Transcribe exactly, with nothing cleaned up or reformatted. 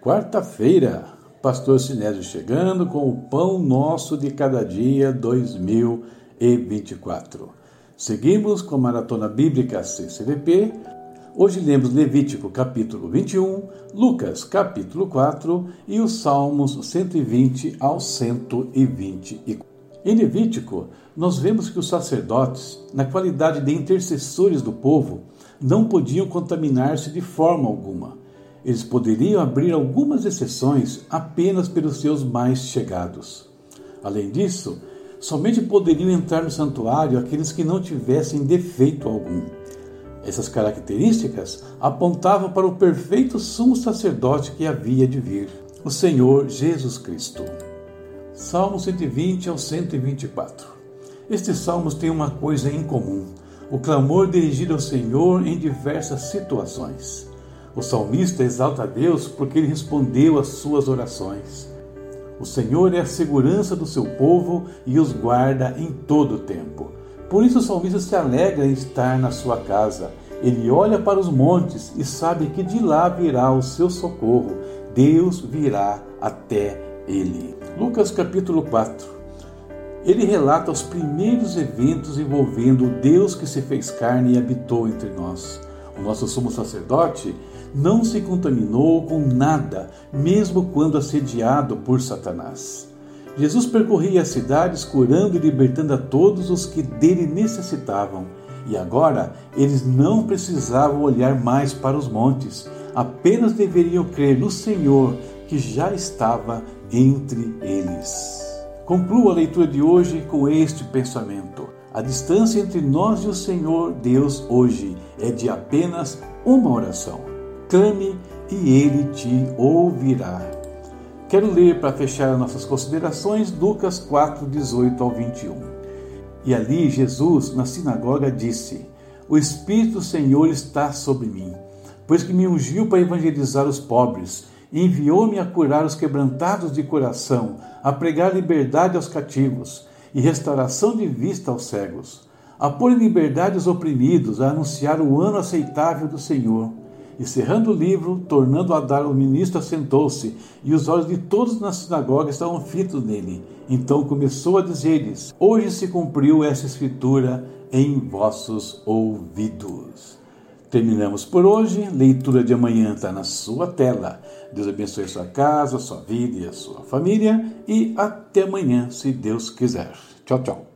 Quarta-feira, Pastor Sinésio chegando com o Pão Nosso de Cada Dia dois mil e vinte e quatro. Seguimos com a Maratona Bíblica C C V P. Hoje lemos Levítico capítulo vinte e um, Lucas capítulo quatro e os Salmos cento e vinte ao cento e vinte e quatro. Em Levítico, nós vemos que os sacerdotes, na qualidade de intercessores do povo, não podiam contaminar-se de forma alguma. Eles poderiam abrir algumas exceções apenas pelos seus mais chegados. Além disso, somente poderiam entrar no santuário aqueles que não tivessem defeito algum. Essas características apontavam para o perfeito sumo sacerdote que havia de vir, o Senhor Jesus Cristo. Salmo cento e vinte ao cento e vinte e quatro. Estes salmos têm uma coisa em comum: o clamor dirigido ao Senhor em diversas situações. O salmista exalta a Deus porque ele respondeu às suas orações. O Senhor é a segurança do seu povo e os guarda em todo o tempo. Por isso o salmista se alegra em estar na sua casa. Ele olha para os montes e sabe que de lá virá o seu socorro. Deus virá até ele. Lucas capítulo quatro. Ele relata os primeiros eventos envolvendo o Deus que se fez carne e habitou entre nós. O nosso sumo sacerdote não se contaminou com nada, mesmo quando assediado por Satanás. Jesus percorria as cidades curando e libertando a todos os que dele necessitavam. E agora eles não precisavam olhar mais para os montes, apenas deveriam crer no Senhor que já estava entre eles. Concluo a leitura de hoje com este pensamento: a distância entre nós e o Senhor Deus hoje é de apenas uma oração. Clame e Ele te ouvirá. Quero ler para fechar nossas considerações Lucas quatro, dezoito ao vinte e um. E ali Jesus, na sinagoga, disse: O Espírito do Senhor está sobre mim, pois que me ungiu para evangelizar os pobres, e enviou-me a curar os quebrantados de coração, a pregar liberdade aos cativos e restauração de vista aos cegos, a pôr em liberdade os oprimidos, a anunciar o ano aceitável do Senhor. E cerrando o livro, tornando a dar o ministro, assentou-se, e os olhos de todos na sinagoga estavam fitos nele. Então começou a dizer-lhes: Hoje se cumpriu essa escritura em vossos ouvidos. Terminamos por hoje. Leitura de amanhã está na sua tela. Deus abençoe a sua casa, a sua vida e a sua família. E até amanhã, se Deus quiser. Tchau, tchau.